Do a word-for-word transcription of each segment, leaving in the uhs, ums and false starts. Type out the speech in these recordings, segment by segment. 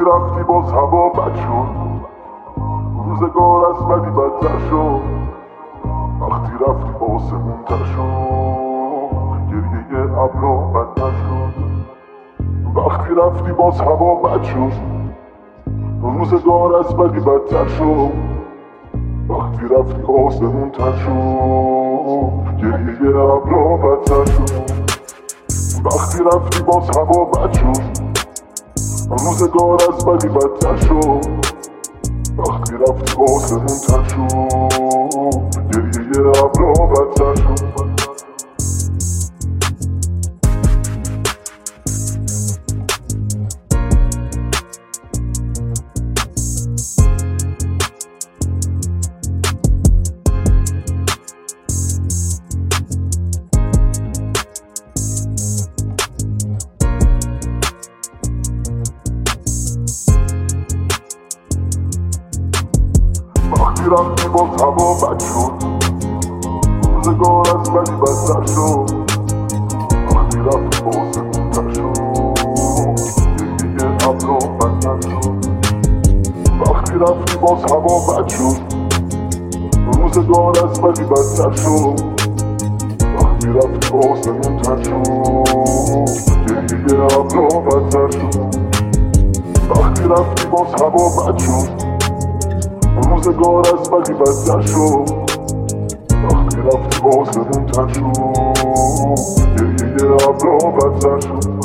رفتی باز هوا بد شد، روزگار از بدی بدتر شد. وقتی رفتی آسمون تر شد، گریه ابرا بدتر شد. وقتی رفتی باز هوا بد شد، روزگار از بدی بدتر شد. وقتی رفتی آسمون تر شد، گریه ابرا بدتر شد. وقتی رفتی باز هوا بد شد، روزگار از بدی بدتر شد. وقتی رفتی آسمون تر شد، گریه ابرا بدتر شد. وقتی رفتی باز هوا بد شد، روزگار از بدی بدتر شد. وقتی رفتی آسمون تر شد، گریه ابرا بدتر شد. وقتی رفتی باز هوا بد شد، روزگار از بدی بدتر شد. وقتی رفتی آسمون تر شد، گریه ابرا بدتر شد. وقتی رفتی باز هوا بد شد، روزگار از بدی بدتر شد. وقتی رفتی آسمون تر شد، گریه ابرا بدتر شد.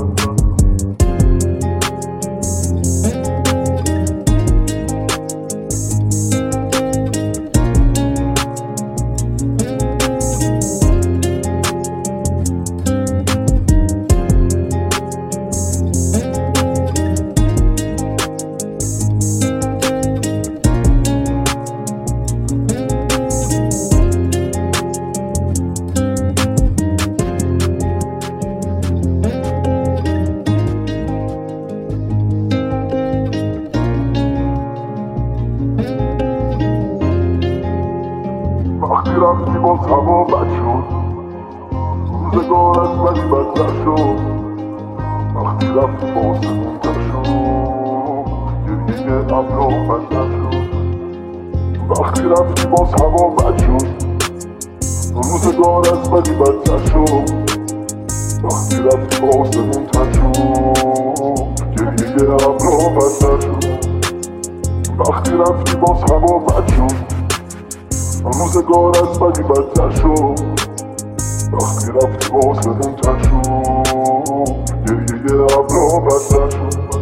وقتی رفتی باز هوا بد شد، روزگار از بدی بدتر شد. وقتی رفتی آسمون تر شد، گریه ابرا بدتر شد. وقتی رفتی باز هوا بد شد، روزگار از بدی بدتر شد. وقتی رفتی آسمون تر شد، گریه ابرا بدتر شد. وقتی رفتی باز هوا بد شد، روزگار از بدی بدتر شد. وقتی رفتی آسمون تر شد، گریه ابرا بدتر شد.